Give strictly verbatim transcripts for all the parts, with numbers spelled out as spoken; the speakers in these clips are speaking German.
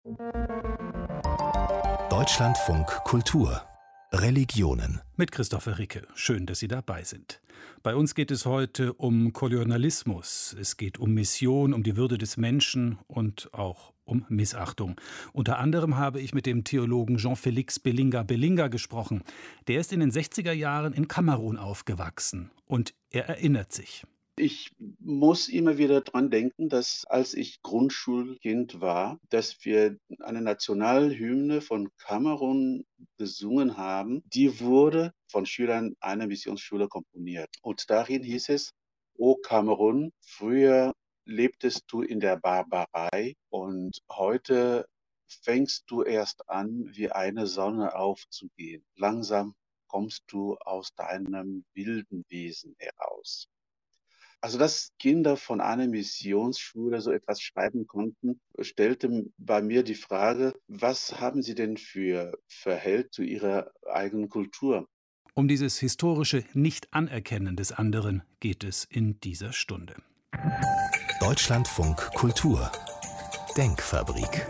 Deutschlandfunk Kultur Religionen. Mit Christopher Ricke. Schön, dass Sie dabei sind. Bei uns geht es heute um Kolonialismus. Es geht um Mission, um die Würde des Menschen und auch um Missachtung. Unter anderem habe ich mit dem Theologen Jean-Félix Belinga-Belinga gesprochen. Der ist in den sechziger Jahren in Kamerun aufgewachsen und er erinnert sich. Ich muss immer wieder dran denken, dass als ich Grundschulkind war, dass wir eine Nationalhymne von Kamerun gesungen haben. Die wurde von Schülern einer Missionsschule komponiert. Und darin hieß es: O Kamerun, früher lebtest du in der Barbarei und heute fängst du erst an, wie eine Sonne aufzugehen. Langsam kommst du aus deinem wilden Wesen heraus. Also, dass Kinder von einer Missionsschule so etwas schreiben konnten, stellte bei mir die Frage: Was haben sie denn für Verhältnis zu ihrer eigenen Kultur? Um dieses historische Nicht-Anerkennen des anderen geht es in dieser Stunde. Deutschlandfunk Kultur Denkfabrik.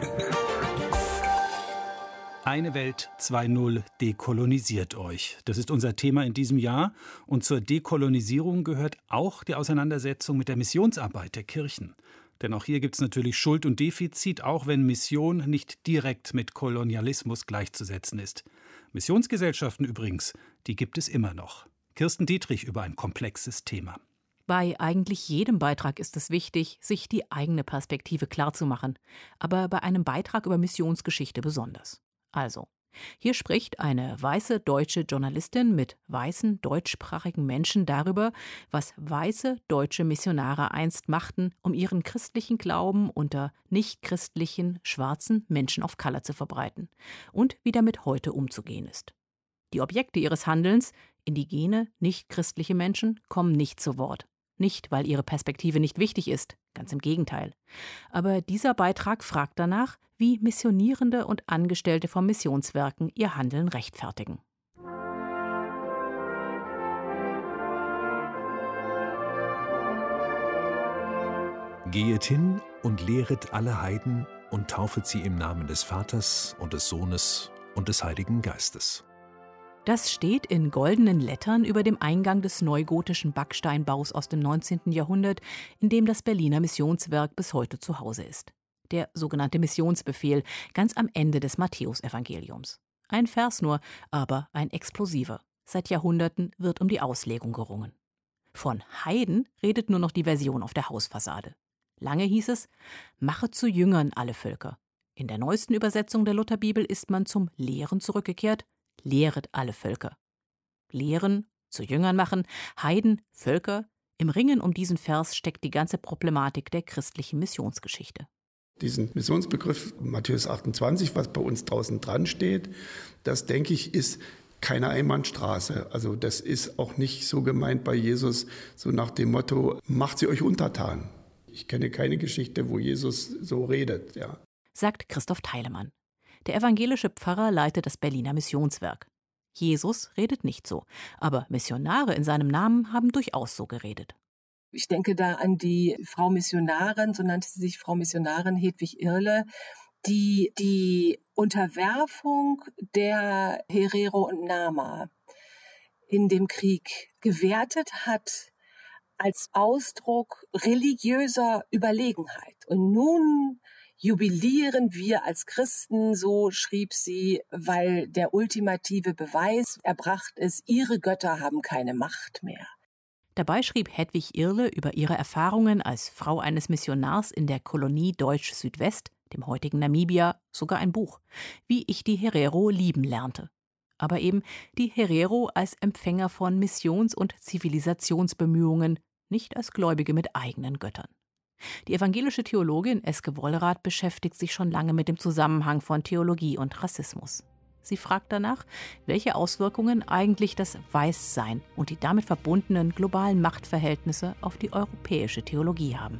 Eine Welt zwei Punkt null dekolonisiert euch. Das ist unser Thema in diesem Jahr. Und zur Dekolonisierung gehört auch die Auseinandersetzung mit der Missionsarbeit der Kirchen. Denn auch hier gibt es natürlich Schuld und Defizit, auch wenn Mission nicht direkt mit Kolonialismus gleichzusetzen ist. Missionsgesellschaften übrigens, die gibt es immer noch. Kirsten Dietrich über ein komplexes Thema. Bei eigentlich jedem Beitrag ist es wichtig, sich die eigene Perspektive klarzumachen. Aber bei einem Beitrag über Missionsgeschichte besonders. Also, hier spricht eine weiße deutsche Journalistin mit weißen deutschsprachigen Menschen darüber, was weiße deutsche Missionare einst machten, um ihren christlichen Glauben unter nichtchristlichen, schwarzen Menschen of Color zu verbreiten und wie damit heute umzugehen ist. Die Objekte ihres Handelns, indigene, nichtchristliche Menschen, kommen nicht zu Wort. Nicht, weil ihre Perspektive nicht wichtig ist, ganz im Gegenteil. Aber dieser Beitrag fragt danach, wie Missionierende und Angestellte von Missionswerken ihr Handeln rechtfertigen. Gehet hin und lehret alle Heiden und taufet sie im Namen des Vaters und des Sohnes und des Heiligen Geistes. Das steht in goldenen Lettern über dem Eingang des neugotischen Backsteinbaus aus dem neunzehnten Jahrhundert, in dem das Berliner Missionswerk bis heute zu Hause ist. Der sogenannte Missionsbefehl, ganz am Ende des Matthäusevangeliums. Ein Vers nur, aber ein explosiver. Seit Jahrhunderten wird um die Auslegung gerungen. Von Heiden redet nur noch die Version auf der Hausfassade. Lange hieß es: Mache zu Jüngern alle Völker. In der neuesten Übersetzung der Lutherbibel ist man zum Lehren zurückgekehrt: Lehret alle Völker. Lehren, zu Jüngern machen, Heiden, Völker. Im Ringen um diesen Vers steckt die ganze Problematik der christlichen Missionsgeschichte. Diesen Missionsbegriff Matthäus achtundzwanzig, was bei uns draußen dran steht, das, denke ich, ist keine Einbahnstraße. Also das ist auch nicht so gemeint bei Jesus, so nach dem Motto: Macht sie euch untertan. Ich kenne keine Geschichte, wo Jesus so redet, ja. Sagt Christoph Theilemann. Der evangelische Pfarrer leitet das Berliner Missionswerk. Jesus redet nicht so, aber Missionare in seinem Namen haben durchaus so geredet. Ich denke da an die Frau Missionarin, so nannte sie sich, Frau Missionarin Hedwig Irle, die die Unterwerfung der Herero und Nama in dem Krieg gewertet hat als Ausdruck religiöser Überlegenheit. Und nun jubilieren wir als Christen, so schrieb sie, weil der ultimative Beweis erbracht ist: Ihre Götter haben keine Macht mehr. Dabei schrieb Hedwig Irle über ihre Erfahrungen als Frau eines Missionars in der Kolonie Deutsch-Südwest, dem heutigen Namibia, sogar ein Buch, wie ich die Herero lieben lernte. Aber eben die Herero als Empfänger von Missions- und Zivilisationsbemühungen, nicht als Gläubige mit eigenen Göttern. Die evangelische Theologin Eske Wollrath beschäftigt sich schon lange mit dem Zusammenhang von Theologie und Rassismus. Sie fragt danach, welche Auswirkungen eigentlich das Weißsein und die damit verbundenen globalen Machtverhältnisse auf die europäische Theologie haben.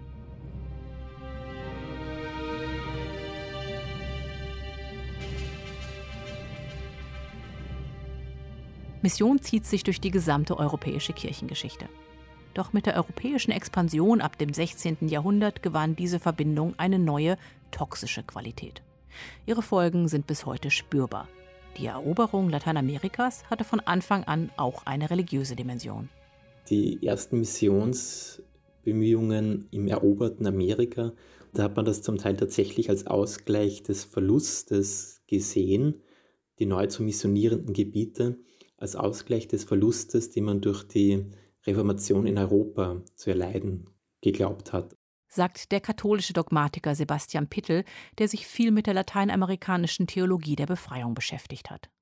Mission zieht sich durch die gesamte europäische Kirchengeschichte. Doch mit der europäischen Expansion ab dem sechzehnten Jahrhundert gewann diese Verbindung eine neue, toxische Qualität. Ihre Folgen sind bis heute spürbar. Die Eroberung Lateinamerikas hatte von Anfang an auch eine religiöse Dimension. Die ersten Missionsbemühungen im eroberten Amerika, da hat man das zum Teil tatsächlich als Ausgleich des Verlustes gesehen, die neu zu missionierenden Gebiete, als Ausgleich des Verlustes, den man durch die Reformation in Europa zu erleiden geglaubt hat. Sagt der katholische Dogmatiker Sebastian Pittel, der sich viel mit der lateinamerikanischen Theologie der Befreiung beschäftigt hat.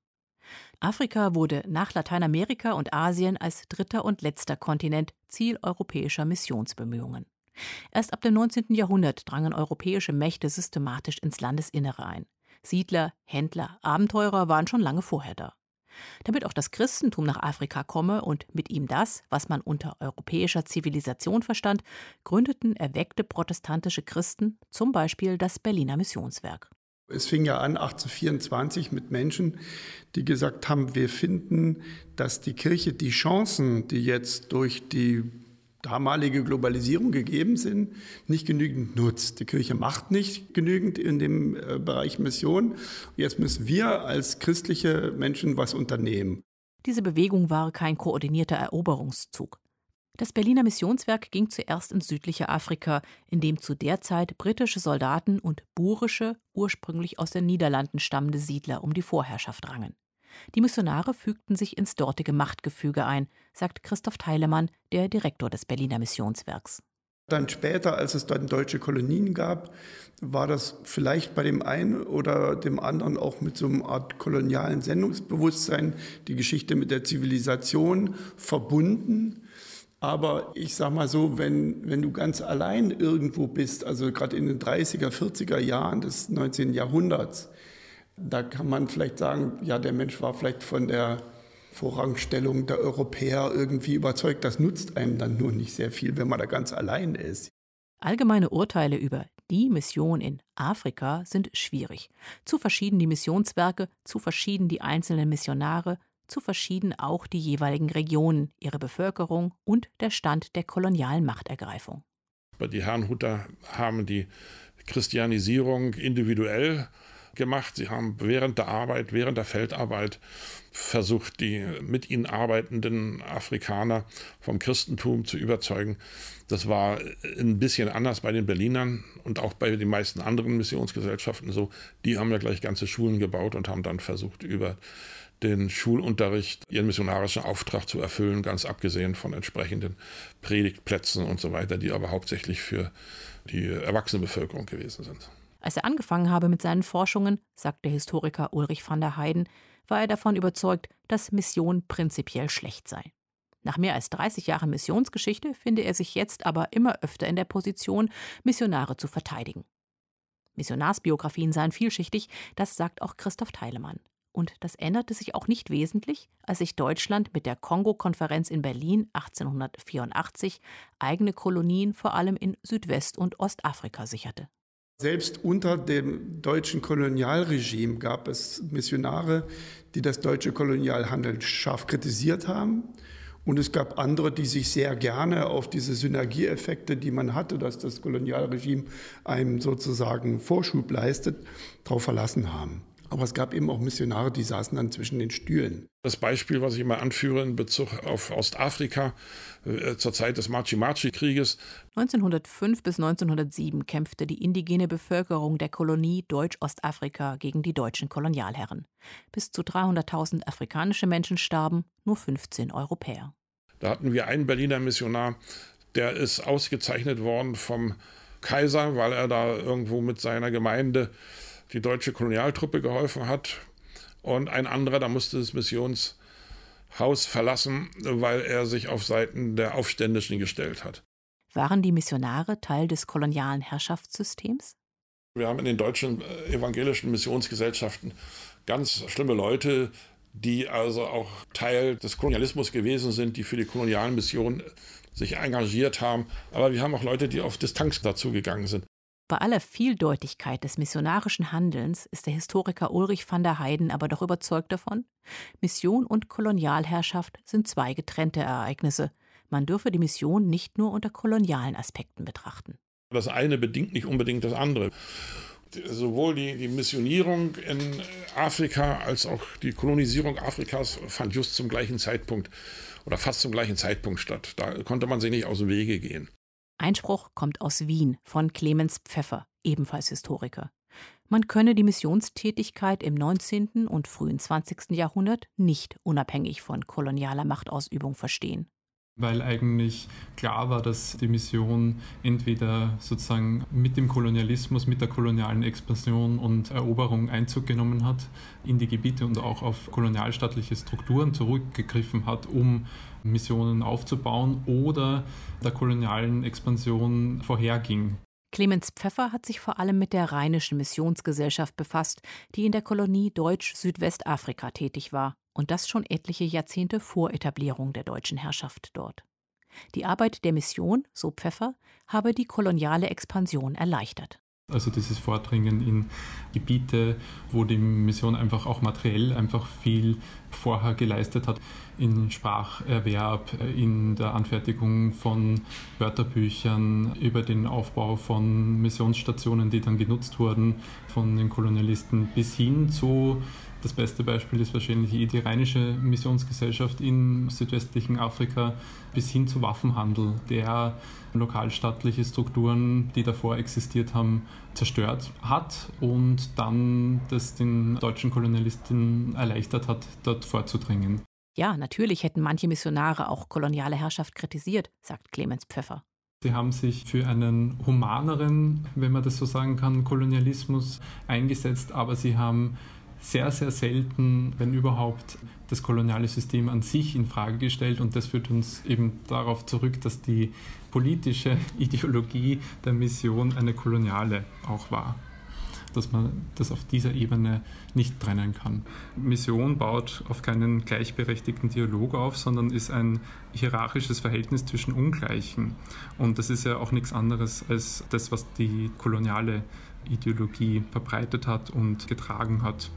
Afrika wurde nach Lateinamerika und Asien als dritter und letzter Kontinent Ziel europäischer Missionsbemühungen. Erst ab dem neunzehnten Jahrhundert drangen europäische Mächte systematisch ins Landesinnere ein. Siedler, Händler, Abenteurer waren schon lange vorher da. Damit auch das Christentum nach Afrika komme und mit ihm das, was man unter europäischer Zivilisation verstand, gründeten erweckte protestantische Christen zum Beispiel das Berliner Missionswerk. Es fing ja an achtzehnhundertvierundzwanzig mit Menschen, die gesagt haben, wir finden, dass die Kirche die Chancen, die jetzt durch die damalige Globalisierung gegeben sind, nicht genügend nutzt. Die Kirche macht nicht genügend in dem Bereich Mission. Jetzt müssen wir als christliche Menschen was unternehmen. Diese Bewegung war kein koordinierter Eroberungszug. Das Berliner Missionswerk ging zuerst ins südliche Afrika, in dem zu der Zeit britische Soldaten und burische, ursprünglich aus den Niederlanden stammende Siedler um die Vorherrschaft rangen. Die Missionare fügten sich ins dortige Machtgefüge ein, sagt Christoph Theilemann, der Direktor des Berliner Missionswerks. Dann später, als es dann deutsche Kolonien gab, war das vielleicht bei dem einen oder dem anderen auch mit so einer Art kolonialen Sendungsbewusstsein, die Geschichte mit der Zivilisation verbunden. Aber ich sag mal so, wenn, wenn du ganz allein irgendwo bist, also gerade in den dreißiger, vierziger Jahren des neunzehnten Jahrhunderts, da kann man vielleicht sagen, ja, der Mensch war vielleicht von der Vorrangstellung der Europäer irgendwie überzeugt. Das nutzt einem dann nur nicht sehr viel, wenn man da ganz allein ist. Allgemeine Urteile über die Mission in Afrika sind schwierig. Zu verschieden die Missionswerke, zu verschieden die einzelnen Missionare, zu verschieden auch die jeweiligen Regionen, ihre Bevölkerung und der Stand der kolonialen Machtergreifung. Die Herrnhuter haben die Christianisierung individuell gemacht. Sie haben während der Arbeit, während der Feldarbeit versucht, die mit ihnen arbeitenden Afrikaner vom Christentum zu überzeugen. Das war ein bisschen anders bei den Berlinern und auch bei den meisten anderen Missionsgesellschaften so. Die haben ja gleich ganze Schulen gebaut und haben dann versucht, über den Schulunterricht ihren missionarischen Auftrag zu erfüllen, ganz abgesehen von entsprechenden Predigtplätzen und so weiter, die aber hauptsächlich für die erwachsene Bevölkerung gewesen sind. Als er angefangen habe mit seinen Forschungen, sagt der Historiker Ulrich van der Heyden, war er davon überzeugt, dass Mission prinzipiell schlecht sei. Nach mehr als dreißig Jahren Missionsgeschichte finde er sich jetzt aber immer öfter in der Position, Missionare zu verteidigen. Missionarsbiografien seien vielschichtig, das sagt auch Christoph Theilemann. Und das änderte sich auch nicht wesentlich, als sich Deutschland mit der Kongo-Konferenz in Berlin achtzehnhundertvierundachtzig eigene Kolonien vor allem in Südwest- und Ostafrika sicherte. Selbst unter dem deutschen Kolonialregime gab es Missionare, die das deutsche Kolonialhandeln scharf kritisiert haben. Und es gab andere, die sich sehr gerne auf diese Synergieeffekte, die man hatte, dass das Kolonialregime einem sozusagen Vorschub leistet, darauf verlassen haben. Aber es gab eben auch Missionare, die saßen dann zwischen den Stühlen. Das Beispiel, was ich mal anführe in Bezug auf Ostafrika, äh, zur Zeit des Machi-Machi-Krieges. neunzehnhundertfünf bis neunzehnhundertsieben kämpfte die indigene Bevölkerung der Kolonie Deutsch-Ostafrika gegen die deutschen Kolonialherren. Bis zu dreihunderttausend afrikanische Menschen starben, nur fünfzehn Europäer. Da hatten wir einen Berliner Missionar, der ist ausgezeichnet worden vom Kaiser, weil er da irgendwo mit seiner Gemeinde die deutsche Kolonialtruppe geholfen hat. Und ein anderer, da musste das Missionshaus verlassen, weil er sich auf Seiten der Aufständischen gestellt hat. Waren die Missionare Teil des kolonialen Herrschaftssystems? Wir haben in den deutschen evangelischen Missionsgesellschaften ganz schlimme Leute, die also auch Teil des Kolonialismus gewesen sind, die für die kolonialen Missionen sich engagiert haben. Aber wir haben auch Leute, die auf Distanz dazu gegangen sind. Bei aller Vieldeutigkeit des missionarischen Handelns ist der Historiker Ulrich van der Heyden aber doch überzeugt davon, Mission und Kolonialherrschaft sind zwei getrennte Ereignisse. Man dürfe die Mission nicht nur unter kolonialen Aspekten betrachten. Das eine bedingt nicht unbedingt das andere. Sowohl die, die Missionierung in Afrika als auch die Kolonisierung Afrikas fand just zum gleichen Zeitpunkt oder fast zum gleichen Zeitpunkt statt. Da konnte man sich nicht aus dem Wege gehen. Einspruch kommt aus Wien von Clemens Pfeffer, ebenfalls Historiker. Man könne die Missionstätigkeit im neunzehnten und frühen zwanzigsten Jahrhundert nicht unabhängig von kolonialer Machtausübung verstehen. Weil eigentlich klar war, dass die Mission entweder sozusagen mit dem Kolonialismus, mit der kolonialen Expansion und Eroberung Einzug genommen hat in die Gebiete und auch auf kolonialstaatliche Strukturen zurückgegriffen hat, um Missionen aufzubauen, oder der kolonialen Expansion vorherging. Clemens Pfeffer hat sich vor allem mit der Rheinischen Missionsgesellschaft befasst, die in der Kolonie Deutsch-Südwestafrika tätig war. Und das schon etliche Jahrzehnte vor Etablierung der deutschen Herrschaft dort. Die Arbeit der Mission, so Pfeffer, habe die koloniale Expansion erleichtert. Also dieses Vordringen in Gebiete, wo die Mission einfach auch materiell einfach viel vorher geleistet hat, in Spracherwerb, in der Anfertigung von Wörterbüchern, über den Aufbau von Missionsstationen, die dann genutzt wurden von den Kolonialisten, bis hin zu, das beste Beispiel ist wahrscheinlich die Rheinische Missionsgesellschaft in südwestlichen Afrika, bis hin zu Waffenhandel, der lokalstaatliche Strukturen, die davor existiert haben, zerstört hat und dann das den deutschen Kolonialisten erleichtert hat, dort vorzudringen. Ja, natürlich hätten manche Missionare auch koloniale Herrschaft kritisiert, sagt Clemens Pfeffer. Sie haben sich für einen humaneren, wenn man das so sagen kann, Kolonialismus eingesetzt, aber sie haben sehr, sehr selten, wenn überhaupt, das koloniale System an sich in Frage gestellt. Und das führt uns eben darauf zurück, dass die politische Ideologie der Mission eine koloniale auch war. Dass man das auf dieser Ebene nicht trennen kann. Mission baut auf keinen gleichberechtigten Dialog auf, sondern ist ein hierarchisches Verhältnis zwischen Ungleichen. Und das ist ja auch nichts anderes als das, was die koloniale Ideologie verbreitet hat und getragen hat.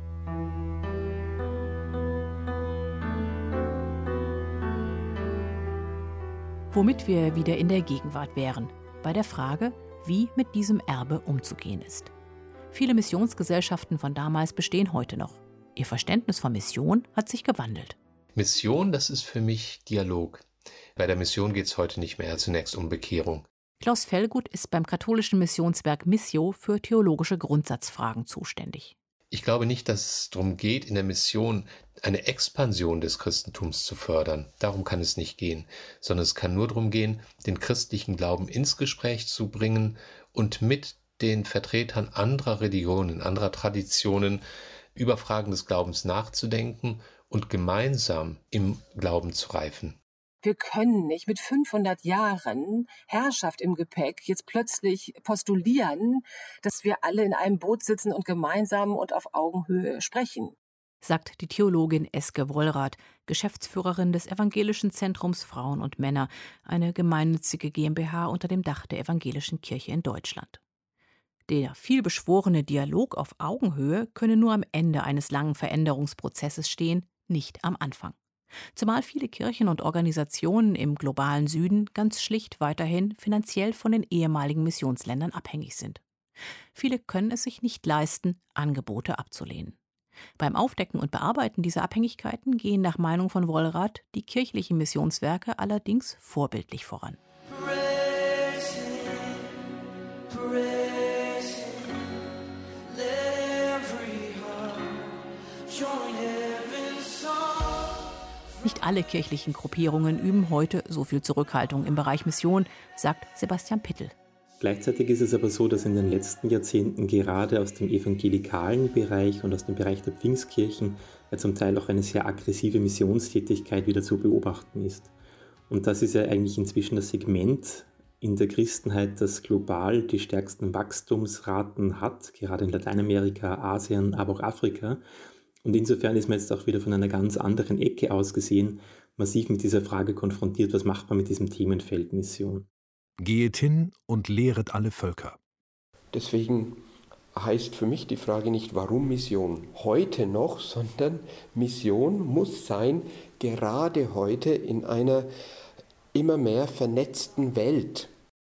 Womit wir wieder in der Gegenwart wären, bei der Frage, wie mit diesem Erbe umzugehen ist. Viele Missionsgesellschaften von damals bestehen heute noch. Ihr Verständnis von Mission hat sich gewandelt. Mission, das ist für mich Dialog. Bei der Mission geht es heute nicht mehr zunächst um Bekehrung. Klaus Fellgut ist beim katholischen Missionswerk Missio für theologische Grundsatzfragen zuständig. Ich glaube nicht, dass es darum geht, in der Mission eine Expansion des Christentums zu fördern. Darum kann es nicht gehen, sondern es kann nur darum gehen, den christlichen Glauben ins Gespräch zu bringen und mit den Vertretern anderer Religionen, anderer Traditionen über Fragen des Glaubens nachzudenken und gemeinsam im Glauben zu reifen. Wir können nicht mit fünfhundert Jahren Herrschaft im Gepäck jetzt plötzlich postulieren, dass wir alle in einem Boot sitzen und gemeinsam und auf Augenhöhe sprechen, sagt die Theologin Eske Wollrath, Geschäftsführerin des Evangelischen Zentrums Frauen und Männer, eine gemeinnützige GmbH unter dem Dach der Evangelischen Kirche in Deutschland. Der vielbeschworene Dialog auf Augenhöhe könne nur am Ende eines langen Veränderungsprozesses stehen, nicht am Anfang. Zumal viele Kirchen und Organisationen im globalen Süden ganz schlicht weiterhin finanziell von den ehemaligen Missionsländern abhängig sind. Viele können es sich nicht leisten, Angebote abzulehnen. Beim Aufdecken und Bearbeiten dieser Abhängigkeiten gehen nach Meinung von Wollrath die kirchlichen Missionswerke allerdings vorbildlich voran. Nicht alle kirchlichen Gruppierungen üben heute so viel Zurückhaltung im Bereich Mission, sagt Sebastian Pittel. Gleichzeitig ist es aber so, dass in den letzten Jahrzehnten gerade aus dem evangelikalen Bereich und aus dem Bereich der Pfingstkirchen ja zum Teil auch eine sehr aggressive Missionstätigkeit wieder zu beobachten ist. Und das ist ja eigentlich inzwischen das Segment in der Christenheit, das global die stärksten Wachstumsraten hat, gerade in Lateinamerika, Asien, aber auch Afrika. Und insofern ist man jetzt auch wieder von einer ganz anderen Ecke aus gesehen massiv mit dieser Frage konfrontiert, was macht man mit diesem Themenfeld Mission. Gehet hin und lehret alle Völker. Deswegen heißt für mich die Frage nicht, warum Mission heute noch, sondern Mission muss sein, gerade heute in einer immer mehr vernetzten Welt.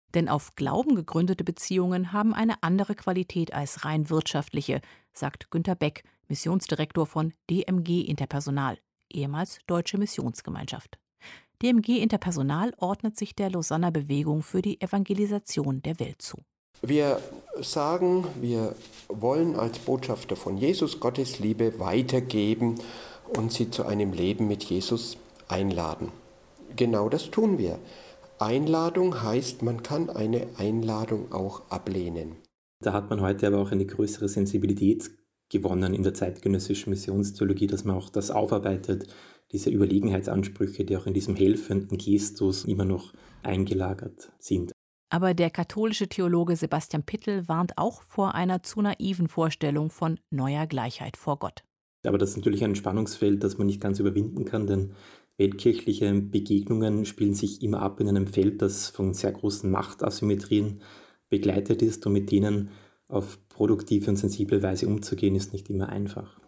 Denn auf Glauben gegründete Beziehungen haben eine andere Qualität als rein wirtschaftliche, sagt Günter Beck, Missionsdirektor von D M G Interpersonal, ehemals Deutsche Missionsgemeinschaft. D M G Interpersonal ordnet sich der Lausanner Bewegung für die Evangelisation der Welt zu. Wir sagen, wir wollen als Botschafter von Jesus Gottes Liebe weitergeben und sie zu einem Leben mit Jesus einladen. Genau das tun wir. Einladung heißt, man kann eine Einladung auch ablehnen. Da hat man heute aber auch eine größere Sensibilität gewonnen in der zeitgenössischen Missionstheologie, dass man auch das aufarbeitet, diese Überlegenheitsansprüche, die auch in diesem helfenden Gestus immer noch eingelagert sind. Aber der katholische Theologe Sebastian Pittel warnt auch vor einer zu naiven Vorstellung von neuer Gleichheit vor Gott. Aber das ist natürlich ein Spannungsfeld, das man nicht ganz überwinden kann, denn weltkirchliche Begegnungen spielen sich immer ab in einem Feld, das von sehr großen Machtasymmetrien begleitet ist, und mit denen auf produktive und sensible Weise umzugehen, ist nicht immer einfach.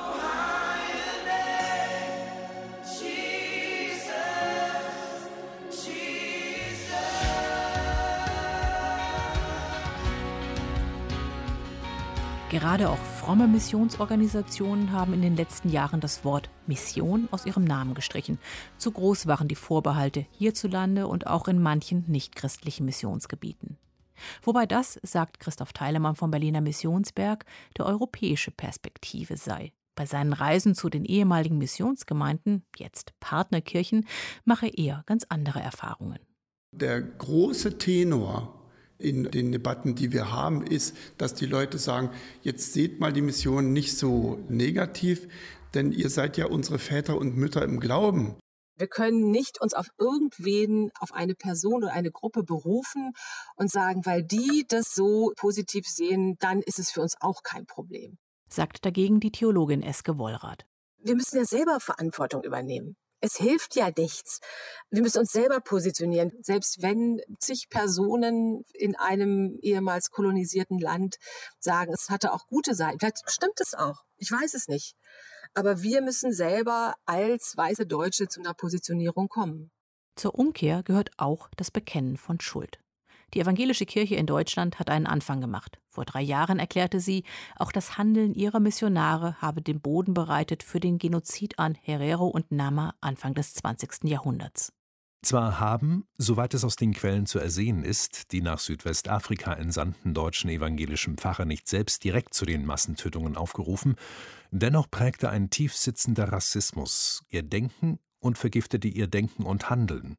Gerade auch fromme Missionsorganisationen haben in den letzten Jahren das Wort Mission aus ihrem Namen gestrichen. Zu groß waren die Vorbehalte hierzulande und auch in manchen nichtchristlichen Missionsgebieten. Wobei das, sagt Christoph Theilemann vom Berliner Missionsberg, der europäische Perspektive sei. Bei seinen Reisen zu den ehemaligen Missionsgemeinden, jetzt Partnerkirchen, mache er ganz andere Erfahrungen. Der große Tenor in den Debatten, die wir haben, ist, dass die Leute sagen, jetzt seht mal die Mission nicht so negativ, denn ihr seid ja unsere Väter und Mütter im Glauben. Wir können nicht uns auf irgendwen, auf eine Person oder eine Gruppe berufen und sagen, weil die das so positiv sehen, dann ist es für uns auch kein Problem. Sagt dagegen die Theologin Eske Wollrath. Wir müssen ja selber Verantwortung übernehmen. Es hilft ja nichts. Wir müssen uns selber positionieren. Selbst wenn zig Personen in einem ehemals kolonisierten Land sagen, es hatte auch gute Seiten. Vielleicht stimmt es auch. Ich weiß es nicht. Aber wir müssen selber als weiße Deutsche zu einer Positionierung kommen. Zur Umkehr gehört auch das Bekennen von Schuld. Die evangelische Kirche in Deutschland hat einen Anfang gemacht. Vor drei Jahren erklärte sie, auch das Handeln ihrer Missionare habe den Boden bereitet für den Genozid an Herero und Nama Anfang des zwanzigsten Jahrhunderts. Zwar haben, soweit es aus den Quellen zu ersehen ist, die nach Südwestafrika entsandten deutschen evangelischen Pfarrer nicht selbst direkt zu den Massentötungen aufgerufen, dennoch prägte ein tiefsitzender Rassismus ihr Denken und vergiftete ihr Denken und Handeln.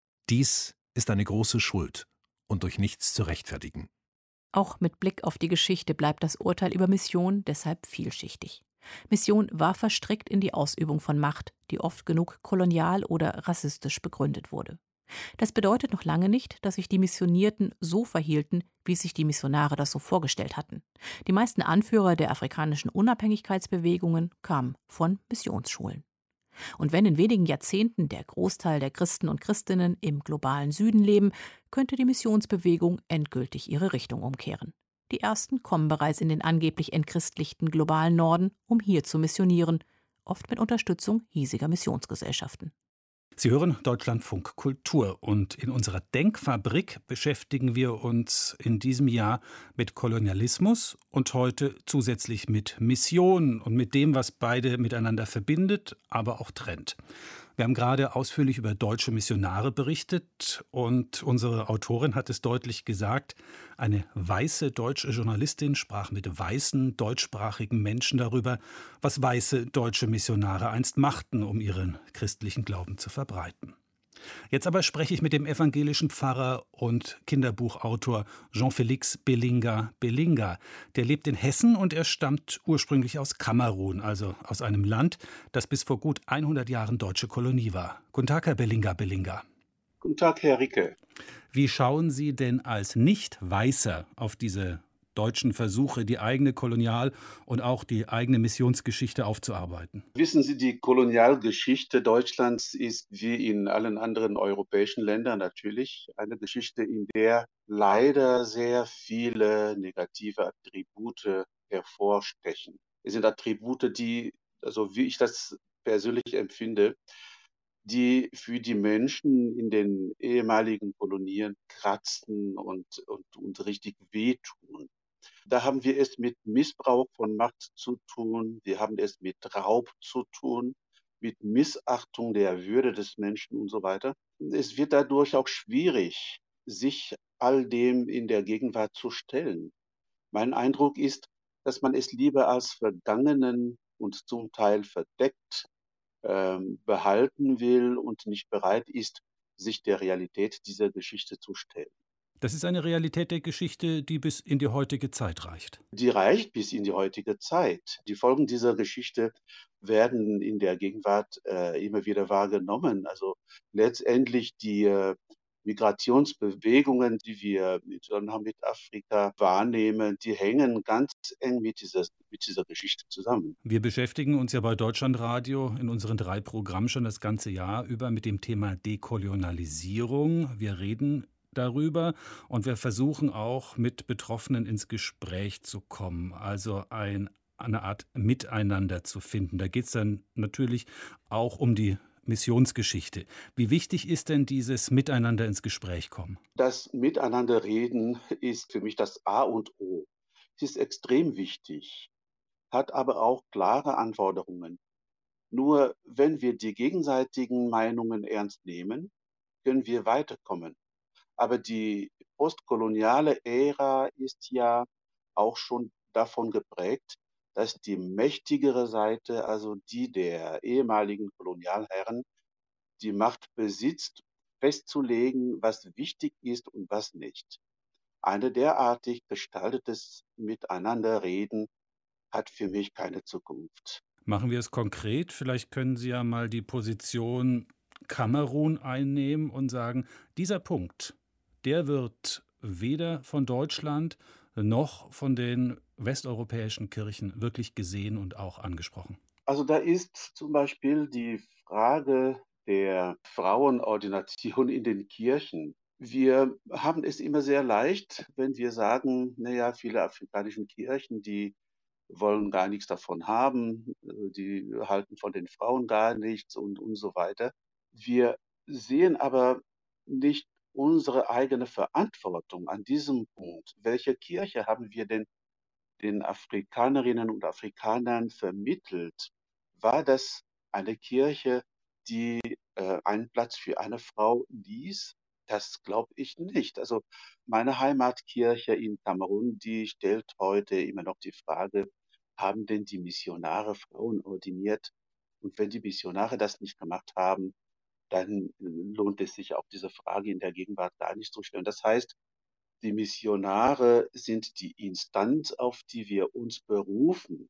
Dies ist eine große Schuld und durch nichts zu rechtfertigen. Auch mit Blick auf die Geschichte bleibt das Urteil über Mission deshalb vielschichtig. Mission war verstrickt in die Ausübung von Macht, die oft genug kolonial oder rassistisch begründet wurde. Das bedeutet noch lange nicht, dass sich die Missionierten so verhielten, wie sich die Missionare das so vorgestellt hatten. Die meisten Anführer der afrikanischen Unabhängigkeitsbewegungen kamen von Missionsschulen. Und wenn in wenigen Jahrzehnten der Großteil der Christen und Christinnen im globalen Süden leben, könnte die Missionsbewegung endgültig ihre Richtung umkehren. Die ersten kommen bereits in den angeblich entchristlichten globalen Norden, um hier zu missionieren, oft mit Unterstützung hiesiger Missionsgesellschaften. Sie hören Deutschlandfunk Kultur, und in unserer Denkfabrik beschäftigen wir uns in diesem Jahr mit Kolonialismus und heute zusätzlich mit Mission und mit dem, was beide miteinander verbindet, aber auch trennt. Wir haben gerade ausführlich über deutsche Missionare berichtet und unsere Autorin hat es deutlich gesagt, eine weiße deutsche Journalistin sprach mit weißen deutschsprachigen Menschen darüber, was weiße deutsche Missionare einst machten, um ihren christlichen Glauben zu verbreiten. Jetzt aber spreche ich mit dem evangelischen Pfarrer und Kinderbuchautor Jean-Félix Belinga Belinga. Der lebt in Hessen und er stammt ursprünglich aus Kamerun, also aus einem Land, das bis vor gut hundert Jahren deutsche Kolonie war. Guten Tag, Herr Belinga Belinga. Guten Tag, Herr Ricke. Wie schauen Sie denn als Nicht-Weißer auf diese deutschen Versuche, die eigene Kolonial- und auch die eigene Missionsgeschichte aufzuarbeiten? Wissen Sie, die Kolonialgeschichte Deutschlands ist wie in allen anderen europäischen Ländern natürlich eine Geschichte, in der leider sehr viele negative Attribute hervorstechen. Es sind Attribute, die, also wie ich das persönlich empfinde, die für die Menschen in den ehemaligen Kolonien kratzen und, und, und richtig wehtun. Da haben wir es mit Missbrauch von Macht zu tun, wir haben es mit Raub zu tun, mit Missachtung der Würde des Menschen und so weiter. Es wird dadurch auch schwierig, sich all dem in der Gegenwart zu stellen. Mein Eindruck ist, dass man es lieber als vergangenen und zum Teil verdeckt ähm, behalten will und nicht bereit ist, sich der Realität dieser Geschichte zu stellen. Das ist eine Realität der Geschichte, die bis in die heutige Zeit reicht. Die reicht bis in die heutige Zeit. Die Folgen dieser Geschichte werden in der Gegenwart äh, immer wieder wahrgenommen. Also letztendlich die äh, Migrationsbewegungen, die wir im Zusammenhang mit Afrika wahrnehmen, die hängen ganz eng mit dieser, mit dieser Geschichte zusammen. Wir beschäftigen uns ja bei Deutschlandradio in unseren drei Programmen schon das ganze Jahr über mit dem Thema Dekolonialisierung. Wir reden darüber und wir versuchen auch mit Betroffenen ins Gespräch zu kommen, also ein, eine Art Miteinander zu finden. Da geht es dann natürlich auch um die Missionsgeschichte. Wie wichtig ist denn dieses Miteinander ins Gespräch kommen? Das Miteinanderreden ist für mich das A und O. Es ist extrem wichtig, hat aber auch klare Anforderungen. Nur wenn wir die gegenseitigen Meinungen ernst nehmen, können wir weiterkommen. Aber die postkoloniale Ära ist ja auch schon davon geprägt, dass die mächtigere Seite, also die der ehemaligen Kolonialherren, die Macht besitzt, festzulegen, was wichtig ist und was nicht. Eine derartig gestaltetes Miteinanderreden hat für mich keine Zukunft. Machen wir es konkret. Vielleicht können Sie ja mal die Position Kamerun einnehmen und sagen, dieser Punkt, der wird weder von Deutschland noch von den westeuropäischen Kirchen wirklich gesehen und auch angesprochen. Also da ist zum Beispiel die Frage der Frauenordination in den Kirchen. Wir haben es immer sehr leicht, wenn wir sagen, naja, viele afrikanische Kirchen, die wollen gar nichts davon haben, die halten von den Frauen gar nichts und, und so weiter. Wir sehen aber nicht unsere eigene Verantwortung an diesem Punkt. Welche Kirche haben wir denn den Afrikanerinnen und Afrikanern vermittelt? War das eine Kirche, die äh, einen Platz für eine Frau ließ? Das glaube ich nicht. Also meine Heimatkirche in Kamerun, die stellt heute immer noch die Frage, haben denn die Missionare Frauen ordiniert? Und wenn die Missionare das nicht gemacht haben, dann lohnt es sich auch diese Frage in der Gegenwart gar nicht zu stellen. Das heißt, die Missionare sind die Instanz, auf die wir uns berufen.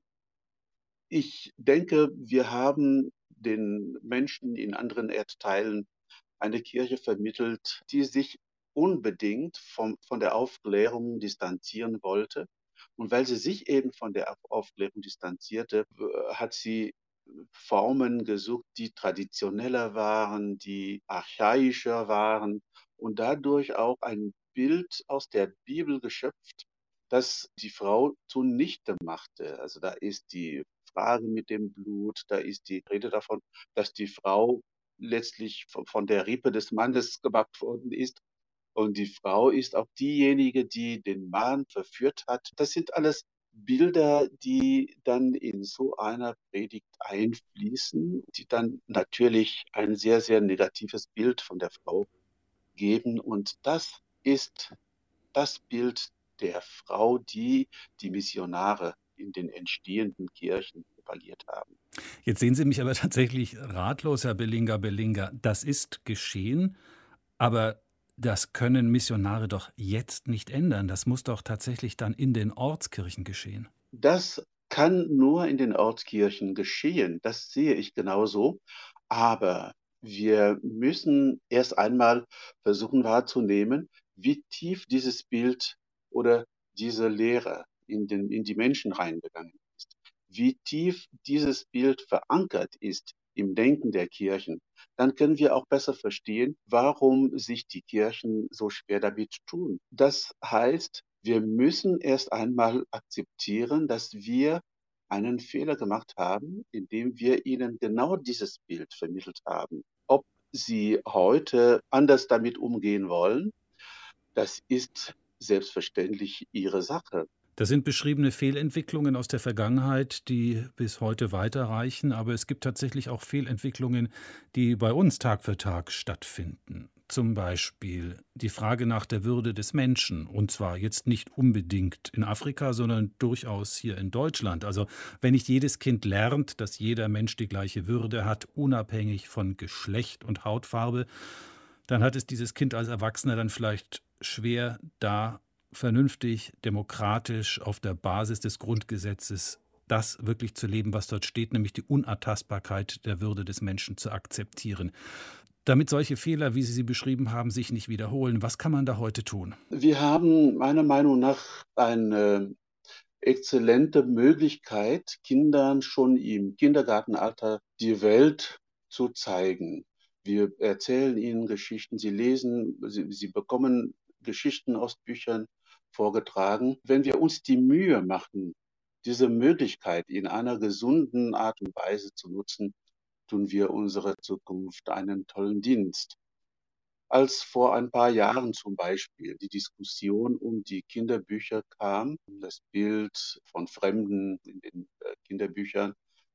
Ich denke, wir haben den Menschen in anderen Erdteilen eine Kirche vermittelt, die sich unbedingt vom, von der Aufklärung distanzieren wollte. Und weil sie sich eben von der Aufklärung distanzierte, hat sie Formen gesucht, die traditioneller waren, die archaischer waren und dadurch auch ein Bild aus der Bibel geschöpft, das die Frau zunichte machte. Also da ist die Frage mit dem Blut, da ist die Rede davon, dass die Frau letztlich von der Rippe des Mannes gemacht worden ist. Und die Frau ist auch diejenige, die den Mann verführt hat. Das sind alles Bilder, die dann in so einer Predigt einfließen, die dann natürlich ein sehr, sehr negatives Bild von der Frau geben. Und das ist das Bild der Frau, die die Missionare in den entstehenden Kirchen propagiert haben. Jetzt sehen Sie mich aber tatsächlich ratlos, Herr Belinga-Belinga. Das ist geschehen, aber das können Missionare doch jetzt nicht ändern. Das muss doch tatsächlich dann in den Ortskirchen geschehen. Das kann nur in den Ortskirchen geschehen. Das sehe ich genauso. Aber wir müssen erst einmal versuchen wahrzunehmen, wie tief dieses Bild oder diese Lehre in, den, in die Menschen reingegangen ist. Wie tief dieses Bild verankert ist im Denken der Kirchen. Dann können wir auch besser verstehen, warum sich die Kirchen so schwer damit tun. Das heißt, wir müssen erst einmal akzeptieren, dass wir einen Fehler gemacht haben, indem wir ihnen genau dieses Bild vermittelt haben. Ob sie heute anders damit umgehen wollen, das ist selbstverständlich ihre Sache. Das sind beschriebene Fehlentwicklungen aus der Vergangenheit, die bis heute weiterreichen. Aber es gibt tatsächlich auch Fehlentwicklungen, die bei uns Tag für Tag stattfinden. Zum Beispiel die Frage nach der Würde des Menschen. Und zwar jetzt nicht unbedingt in Afrika, sondern durchaus hier in Deutschland. Also wenn nicht jedes Kind lernt, dass jeder Mensch die gleiche Würde hat, unabhängig von Geschlecht und Hautfarbe, dann hat es dieses Kind als Erwachsener dann vielleicht schwer, da vernünftig, demokratisch auf der Basis des Grundgesetzes das wirklich zu leben, was dort steht, nämlich die Unantastbarkeit der Würde des Menschen zu akzeptieren. Damit solche Fehler, wie Sie sie beschrieben haben, sich nicht wiederholen, was kann man da heute tun? Wir haben meiner Meinung nach eine exzellente Möglichkeit, Kindern schon im Kindergartenalter die Welt zu zeigen. Wir erzählen ihnen Geschichten, sie lesen, sie, sie bekommen Geschichten aus Büchern vorgetragen. Wenn wir uns die Mühe machen, diese Möglichkeit in einer gesunden Art und Weise zu nutzen, tun wir unserer Zukunft einen tollen Dienst. Als vor ein paar Jahren zum Beispiel die Diskussion um die Kinderbücher kam, das Bild von Fremden in den Kinderbüchern,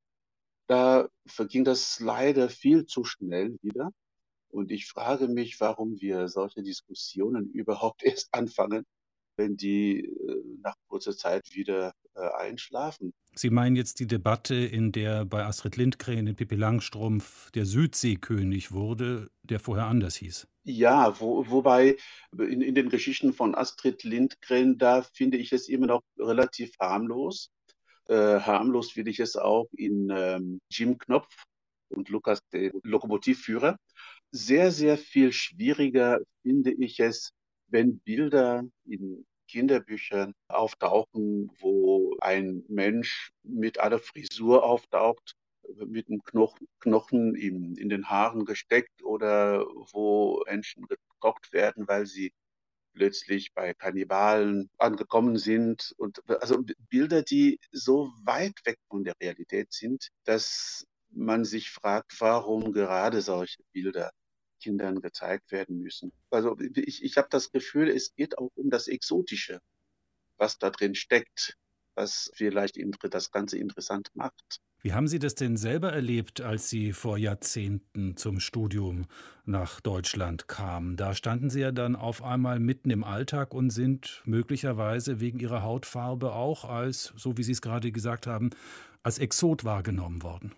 da verging das leider viel zu schnell wieder. Und ich frage mich, warum wir solche Diskussionen überhaupt erst anfangen, wenn die äh, nach kurzer Zeit wieder äh, einschlafen. Sie meinen jetzt die Debatte, in der bei Astrid Lindgren in Pippi Langstrumpf der Südseekönig wurde, der vorher anders hieß? Ja, wo, wobei in, in den Geschichten von Astrid Lindgren, da finde ich es immer noch relativ harmlos. Äh, harmlos finde ich es auch in ähm, Jim Knopf und Lukas, der Lokomotivführer. Sehr, sehr viel schwieriger finde ich es, wenn Bilder in Kinderbüchern auftauchen, wo ein Mensch mit einer Frisur auftaucht, mit einem Knochen, Knochen in, in den Haaren gesteckt oder wo Menschen gekocht werden, weil sie plötzlich bei Kannibalen angekommen sind. Und also Bilder, die so weit weg von der Realität sind, dass man sich fragt, warum gerade solche Bilder Kindern gezeigt werden müssen. Also ich, ich habe das Gefühl, es geht auch um das Exotische, was da drin steckt, was vielleicht das Ganze interessant macht. Wie haben Sie das denn selber erlebt, als Sie vor Jahrzehnten zum Studium nach Deutschland kamen? Da standen Sie ja dann auf einmal mitten im Alltag und sind möglicherweise wegen Ihrer Hautfarbe auch als, so wie Sie es gerade gesagt haben, als Exot wahrgenommen worden.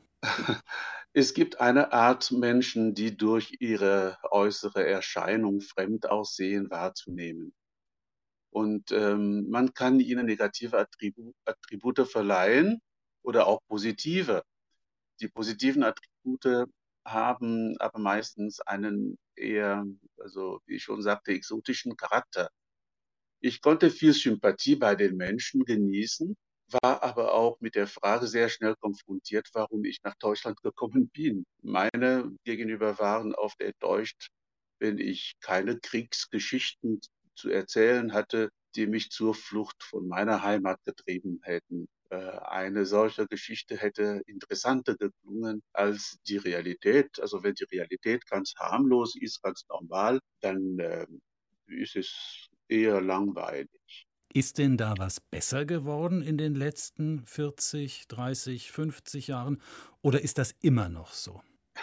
Es gibt eine Art Menschen, die durch ihre äußere Erscheinung fremd aussehen, wahrzunehmen. Und ähm, man kann ihnen negative Attribu- Attribute verleihen oder auch positive. Die positiven Attribute haben aber meistens einen eher, also wie ich schon sagte, exotischen Charakter. Ich konnte viel Sympathie bei den Menschen genießen, war aber auch mit der Frage sehr schnell konfrontiert, warum ich nach Deutschland gekommen bin. Meine Gegenüber waren oft enttäuscht, wenn ich keine Kriegsgeschichten zu erzählen hatte, die mich zur Flucht von meiner Heimat getrieben hätten. Äh, Eine solche Geschichte hätte interessanter geklungen als die Realität. Also wenn die Realität ganz harmlos ist, ganz normal, dann äh, ist es eher langweilig. Ist denn da was besser geworden in den letzten vierzig, dreißig, fünfzig Jahren? Oder ist das immer noch so?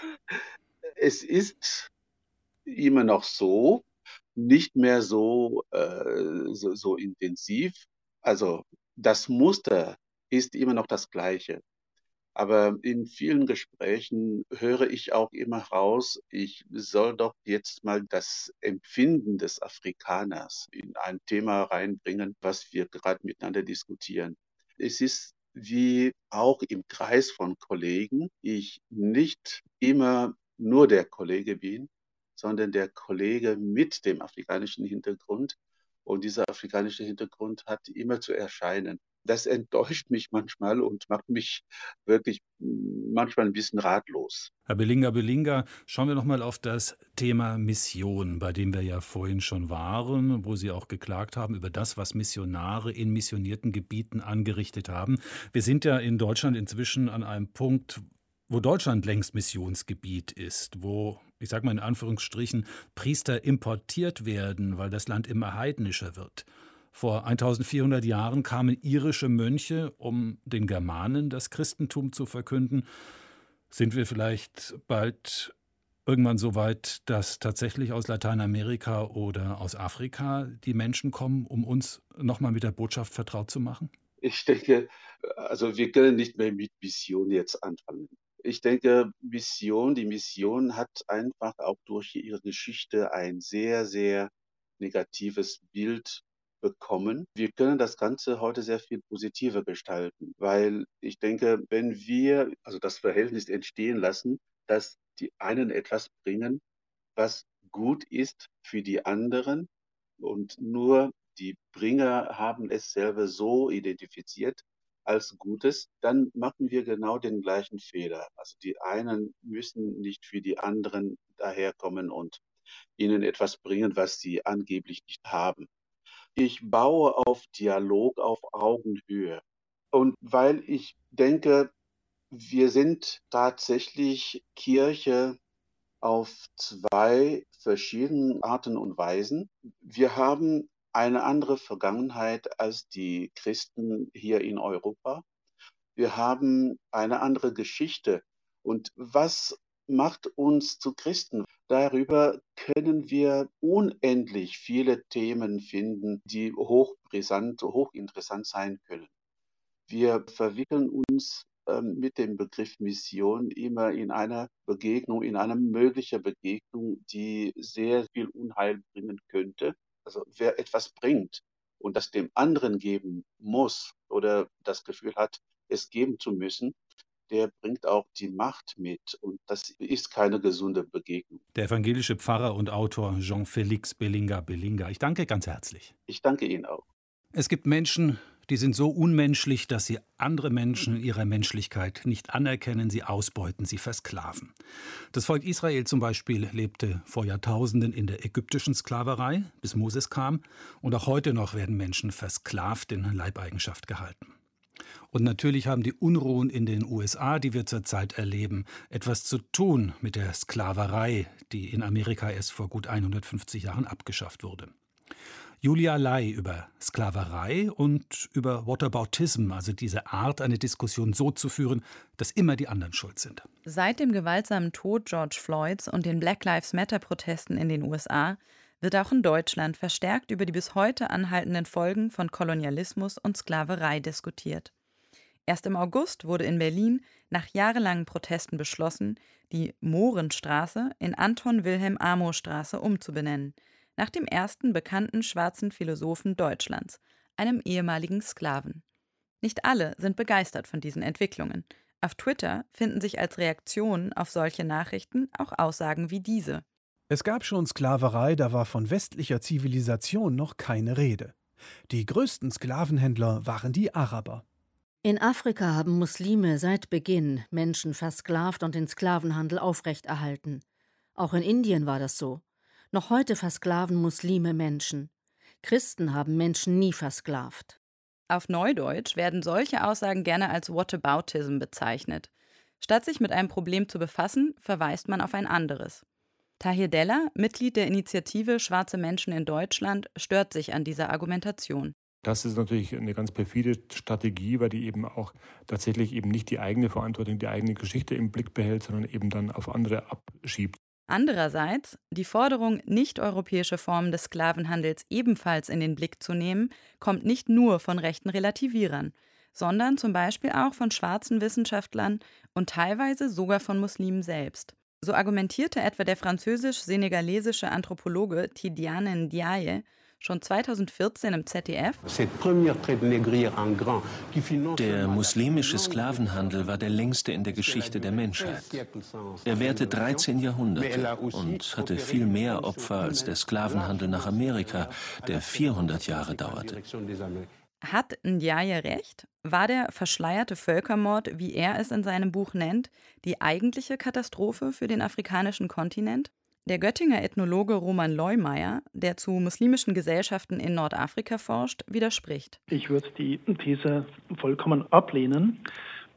Es ist immer noch so, nicht mehr so, äh, so, so intensiv. Also das Muster ist immer noch das gleiche. Aber in vielen Gesprächen höre ich auch immer raus, ich soll doch jetzt mal das Empfinden des Afrikaners in ein Thema reinbringen, was wir gerade miteinander diskutieren. Es ist wie auch im Kreis von Kollegen, ich nicht immer nur der Kollege bin, sondern der Kollege mit dem afrikanischen Hintergrund. Und dieser afrikanische Hintergrund hat immer zu erscheinen. Das enttäuscht mich manchmal und macht mich wirklich manchmal ein bisschen ratlos. Herr Belinga Belinga, schauen wir noch mal auf das Thema Mission, bei dem wir ja vorhin schon waren, wo Sie auch geklagt haben über das, was Missionare in missionierten Gebieten angerichtet haben. Wir sind ja in Deutschland inzwischen an einem Punkt, wo Deutschland längst Missionsgebiet ist, wo, ich sage mal in Anführungsstrichen, Priester importiert werden, weil das Land immer heidnischer wird. Vor eintausendvierhundert Jahren kamen irische Mönche, um den Germanen das Christentum zu verkünden. Sind wir vielleicht bald irgendwann so weit, dass tatsächlich aus Lateinamerika oder aus Afrika die Menschen kommen, um uns nochmal mit der Botschaft vertraut zu machen? Ich denke, also wir können nicht mehr mit Mission jetzt anfangen. Ich denke, Mission, die Mission hat einfach auch durch ihre Geschichte ein sehr, sehr negatives Bild bekommen. Wir können das Ganze heute sehr viel positiver gestalten, weil ich denke, wenn wir also das Verhältnis entstehen lassen, dass die einen etwas bringen, was gut ist für die anderen und nur die Bringer haben es selber so identifiziert als Gutes, dann machen wir genau den gleichen Fehler. Also die einen müssen nicht für die anderen daherkommen und ihnen etwas bringen, was sie angeblich nicht haben. Ich baue auf Dialog auf Augenhöhe. Und weil ich denke, wir sind tatsächlich Kirche auf zwei verschiedenen Arten und Weisen. Wir haben eine andere Vergangenheit als die Christen hier in Europa. Wir haben eine andere Geschichte. Und was macht uns zu Christen? Darüber können wir unendlich viele Themen finden, die hochbrisant, hochinteressant sein können. Wir verwickeln uns ähm, mit dem Begriff Mission immer in einer Begegnung, in einer möglichen Begegnung, die sehr viel Unheil bringen könnte. Also wer etwas bringt und das dem anderen geben muss oder das Gefühl hat, es geben zu müssen, der bringt auch die Macht mit. Und das ist keine gesunde Begegnung. Der evangelische Pfarrer und Autor Jean-Félix Belinga-Belinga. Ich danke ganz herzlich. Ich danke Ihnen auch. Es gibt Menschen, die sind so unmenschlich, dass sie andere Menschen in ihrer Menschlichkeit nicht anerkennen, sie ausbeuten, sie versklaven. Das Volk Israel zum Beispiel lebte vor Jahrtausenden in der ägyptischen Sklaverei, bis Moses kam. Und auch heute noch werden Menschen versklavt in Leibeigenschaft gehalten. Und natürlich haben die Unruhen in den U S A, die wir zurzeit erleben, etwas zu tun mit der Sklaverei, die in Amerika erst vor gut hundertfünfzig Jahren abgeschafft wurde. Julia Lai über Sklaverei und über Whataboutism, also diese Art, eine Diskussion so zu führen, dass immer die anderen schuld sind. Seit dem gewaltsamen Tod George Floyds und den Black Lives Matter-Protesten in den U S A wird auch in Deutschland verstärkt über die bis heute anhaltenden Folgen von Kolonialismus und Sklaverei diskutiert. Erst im August wurde in Berlin nach jahrelangen Protesten beschlossen, die Mohrenstraße in Anton-Wilhelm-Amo-Straße umzubenennen, nach dem ersten bekannten schwarzen Philosophen Deutschlands, einem ehemaligen Sklaven. Nicht alle sind begeistert von diesen Entwicklungen. Auf Twitter finden sich als Reaktion auf solche Nachrichten auch Aussagen wie diese. Es gab schon Sklaverei, da war von westlicher Zivilisation noch keine Rede. Die größten Sklavenhändler waren die Araber. In Afrika haben Muslime seit Beginn Menschen versklavt und den Sklavenhandel aufrechterhalten. Auch in Indien war das so. Noch heute versklaven Muslime Menschen. Christen haben Menschen nie versklavt. Auf Neudeutsch werden solche Aussagen gerne als Whataboutism bezeichnet. Statt sich mit einem Problem zu befassen, verweist man auf ein anderes. Tahir Della, Mitglied der Initiative Schwarze Menschen in Deutschland, stört sich an dieser Argumentation. Das ist natürlich eine ganz perfide Strategie, weil die eben auch tatsächlich eben nicht die eigene Verantwortung, die eigene Geschichte im Blick behält, sondern eben dann auf andere abschiebt. Andererseits, die Forderung, nicht-europäische Formen des Sklavenhandels ebenfalls in den Blick zu nehmen, kommt nicht nur von rechten Relativierern, sondern zum Beispiel auch von schwarzen Wissenschaftlern und teilweise sogar von Muslimen selbst. So argumentierte etwa der französisch-senegalesische Anthropologe Tidiane Ndiaye schon zweitausendvierzehn im Z D F. Der muslimische Sklavenhandel war der längste in der Geschichte der Menschheit. Er währte dreizehn Jahrhunderte und hatte viel mehr Opfer als der Sklavenhandel nach Amerika, der vierhundert Jahre dauerte. Hat Ndiaye recht? War der verschleierte Völkermord, wie er es in seinem Buch nennt, die eigentliche Katastrophe für den afrikanischen Kontinent? Der Göttinger Ethnologe Roman Leumeyer, der zu muslimischen Gesellschaften in Nordafrika forscht, widerspricht. Ich würde die These vollkommen ablehnen.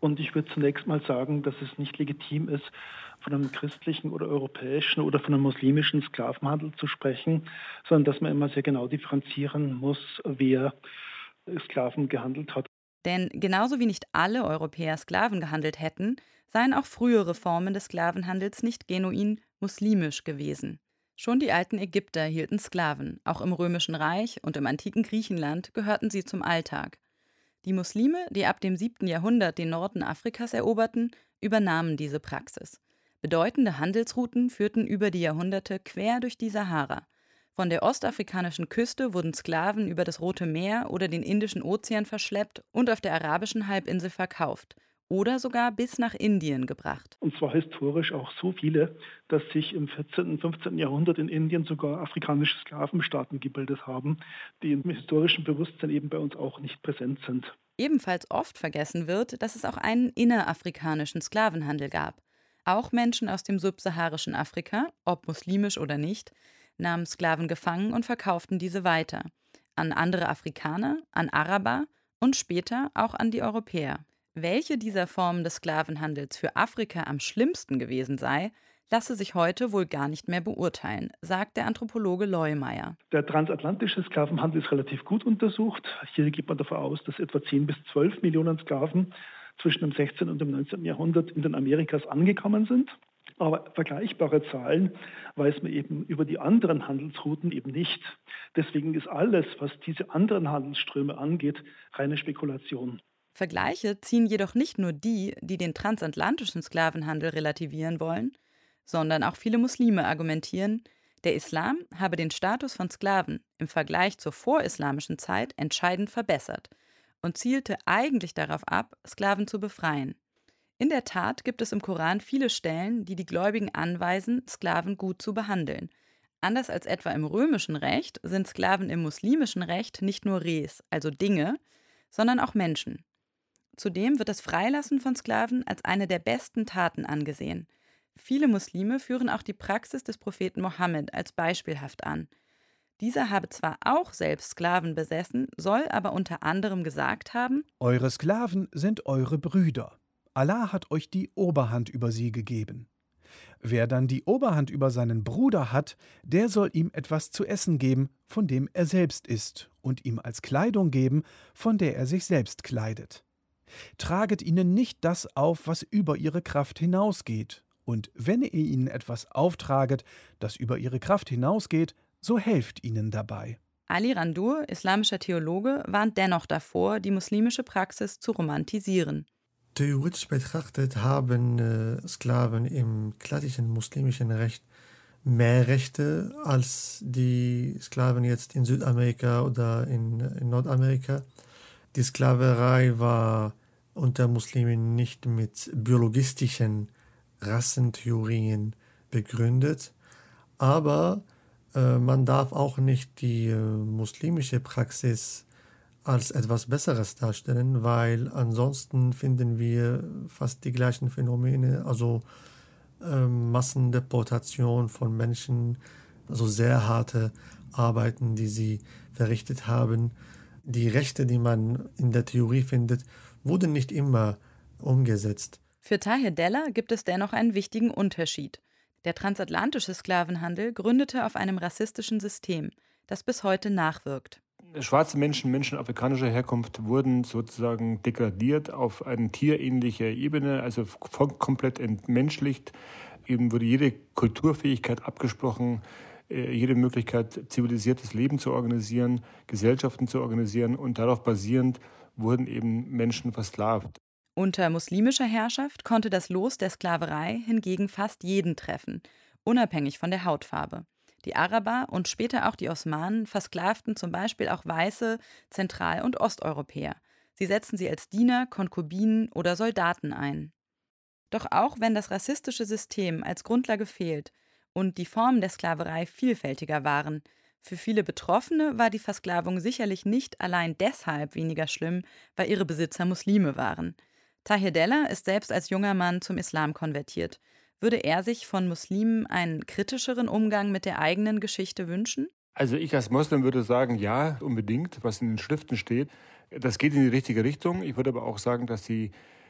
Und ich würde zunächst mal sagen, dass es nicht legitim ist, von einem christlichen oder europäischen oder von einem muslimischen Sklavenhandel zu sprechen, sondern dass man immer sehr genau differenzieren muss, wer Sklaven gehandelt hat. Denn genauso wie nicht alle Europäer Sklaven gehandelt hätten, seien auch frühere Formen des Sklavenhandels nicht genuin muslimisch gewesen. Schon die alten Ägypter hielten Sklaven, auch im Römischen Reich und im antiken Griechenland gehörten sie zum Alltag. Die Muslime, die ab dem siebten Jahrhundert den Norden Afrikas eroberten, übernahmen diese Praxis. Bedeutende Handelsrouten führten über die Jahrhunderte quer durch die Sahara. Von der ostafrikanischen Küste wurden Sklaven über das Rote Meer oder den Indischen Ozean verschleppt und auf der arabischen Halbinsel verkauft oder sogar bis nach Indien gebracht. Und zwar historisch auch so viele, dass sich im vierzehnten und fünfzehnten Jahrhundert in Indien sogar afrikanische Sklavenstaaten gebildet haben, die im historischen Bewusstsein eben bei uns auch nicht präsent sind. Ebenfalls oft vergessen wird, dass es auch einen innerafrikanischen Sklavenhandel gab. Auch Menschen aus dem subsaharischen Afrika, ob muslimisch oder nicht, nahmen Sklaven gefangen und verkauften diese weiter. An andere Afrikaner, an Araber und später auch an die Europäer. Welche dieser Formen des Sklavenhandels für Afrika am schlimmsten gewesen sei, lasse sich heute wohl gar nicht mehr beurteilen, sagt der Anthropologe Leumeyer. Der transatlantische Sklavenhandel ist relativ gut untersucht. Hier geht man davon aus, dass etwa zehn bis zwölf Millionen Sklaven zwischen dem sechzehnten und dem neunzehnten Jahrhundert in den Amerikas angekommen sind. Aber vergleichbare Zahlen weiß man eben über die anderen Handelsrouten eben nicht. Deswegen ist alles, was diese anderen Handelsströme angeht, reine Spekulation. Vergleiche ziehen jedoch nicht nur die, die den transatlantischen Sklavenhandel relativieren wollen, sondern auch viele Muslime argumentieren, der Islam habe den Status von Sklaven im Vergleich zur vorislamischen Zeit entscheidend verbessert und zielte eigentlich darauf ab, Sklaven zu befreien. In der Tat gibt es im Koran viele Stellen, die die Gläubigen anweisen, Sklaven gut zu behandeln. Anders als etwa im römischen Recht sind Sklaven im muslimischen Recht nicht nur Res, also Dinge, sondern auch Menschen. Zudem wird das Freilassen von Sklaven als eine der besten Taten angesehen. Viele Muslime führen auch die Praxis des Propheten Mohammed als beispielhaft an. Dieser habe zwar auch selbst Sklaven besessen, soll aber unter anderem gesagt haben: Eure Sklaven sind eure Brüder. Allah hat euch die Oberhand über sie gegeben. Wer dann die Oberhand über seinen Bruder hat, der soll ihm etwas zu essen geben, von dem er selbst isst, und ihm als Kleidung geben, von der er sich selbst kleidet. Traget ihnen nicht das auf, was über ihre Kraft hinausgeht, und wenn ihr ihnen etwas auftraget, das über ihre Kraft hinausgeht, so helft ihnen dabei. Ali Randur, islamischer Theologe, warnt dennoch davor, die muslimische Praxis zu romantisieren. Theoretisch betrachtet haben äh, Sklaven im klassischen muslimischen Recht mehr Rechte als die Sklaven jetzt in Südamerika oder in, in Nordamerika. Die Sklaverei war unter Muslimen nicht mit biologistischen Rassentheorien begründet, aber äh, man darf auch nicht die äh, muslimische Praxis als etwas Besseres darstellen, weil ansonsten finden wir fast die gleichen Phänomene, also äh, Massendeportation von Menschen, also sehr harte Arbeiten, die sie verrichtet haben. Die Rechte, die man in der Theorie findet, wurden nicht immer umgesetzt. Für Tahir Della gibt es dennoch einen wichtigen Unterschied. Der transatlantische Sklavenhandel gründete auf einem rassistischen System, das bis heute nachwirkt. Schwarze Menschen, Menschen afrikanischer Herkunft wurden sozusagen degradiert auf eine tierähnliche Ebene, also komplett entmenschlicht. Eben wurde jede Kulturfähigkeit abgesprochen, jede Möglichkeit, zivilisiertes Leben zu organisieren, Gesellschaften zu organisieren, und darauf basierend wurden eben Menschen versklavt. Unter muslimischer Herrschaft konnte das Los der Sklaverei hingegen fast jeden treffen, unabhängig von der Hautfarbe. Die Araber und später auch die Osmanen versklavten zum Beispiel auch weiße Zentral- und Osteuropäer. Sie setzten sie als Diener, Konkubinen oder Soldaten ein. Doch auch wenn das rassistische System als Grundlage fehlt und die Formen der Sklaverei vielfältiger waren, für viele Betroffene war die Versklavung sicherlich nicht allein deshalb weniger schlimm, weil ihre Besitzer Muslime waren. Tahir Della ist selbst als junger Mann zum Islam konvertiert. Würde er sich von Muslimen einen kritischeren Umgang mit der eigenen Geschichte wünschen? Also ich als Moslem würde sagen, ja, unbedingt, was in den Schriften steht. Das geht in die richtige Richtung. Ich würde aber auch sagen, dass die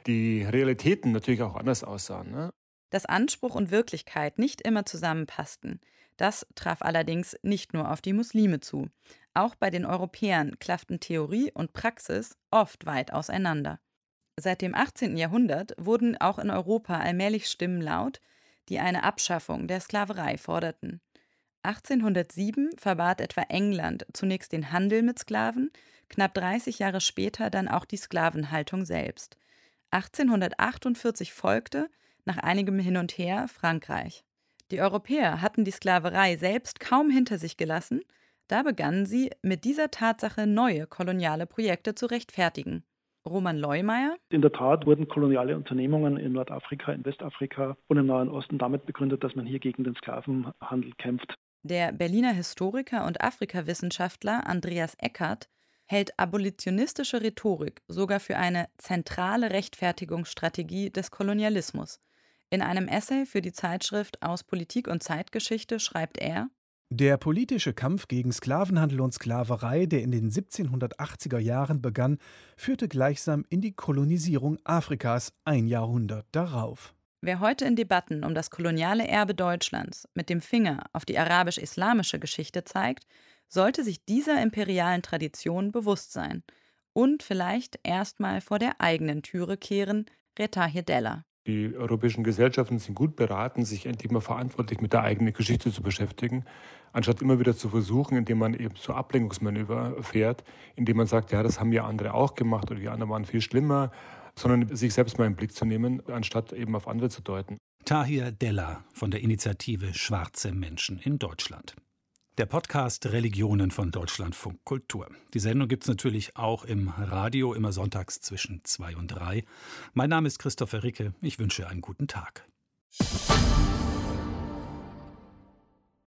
die Realitäten natürlich auch anders aussahen. Ne? Dass Anspruch und Wirklichkeit nicht immer zusammenpassten, das traf allerdings nicht nur auf die Muslime zu. Auch bei den Europäern klafften Theorie und Praxis oft weit auseinander. Seit dem achtzehnten Jahrhundert wurden auch in Europa allmählich Stimmen laut, die eine Abschaffung der Sklaverei forderten. achtzehnhundertsieben verbat etwa England zunächst den Handel mit Sklaven, knapp dreißig Jahre später dann auch die Sklavenhaltung selbst. achtzehnhundertachtundvierzig folgte, nach einigem Hin und Her, Frankreich. Die Europäer hatten die Sklaverei selbst kaum hinter sich gelassen, da begannen sie, mit dieser Tatsache neue koloniale Projekte zu rechtfertigen. Roman Leumeier. In der Tat wurden koloniale Unternehmungen in Nordafrika, in Westafrika und im Nahen Osten damit begründet, dass man hier gegen den Sklavenhandel kämpft. Der Berliner Historiker und Afrikawissenschaftler Andreas Eckert hält abolitionistische Rhetorik sogar für eine zentrale Rechtfertigungsstrategie des Kolonialismus. In einem Essay für die Zeitschrift Aus Politik und Zeitgeschichte schreibt er: Der politische Kampf gegen Sklavenhandel und Sklaverei, der in den siebzehnhundertachtziger Jahren begann, führte gleichsam in die Kolonisierung Afrikas ein Jahrhundert darauf. Wer heute in Debatten um das koloniale Erbe Deutschlands mit dem Finger auf die arabisch-islamische Geschichte zeigt, sollte sich dieser imperialen Tradition bewusst sein und vielleicht erstmal vor der eigenen Türe kehren, rät Tahir Della. Die europäischen Gesellschaften sind gut beraten, sich endlich mal verantwortlich mit der eigenen Geschichte zu beschäftigen, anstatt immer wieder zu versuchen, indem man eben so Ablenkungsmanöver fährt, indem man sagt, ja, das haben ja andere auch gemacht oder die anderen waren viel schlimmer, sondern sich selbst mal im Blick zu nehmen, anstatt eben auf andere zu deuten. Tahir Della von der Initiative Schwarze Menschen in Deutschland. Der Podcast Religionen von Deutschlandfunk Kultur. Die Sendung gibt es natürlich auch im Radio, immer sonntags zwischen zwei und drei. Mein Name ist Christopher Ricke. Ich wünsche einen guten Tag.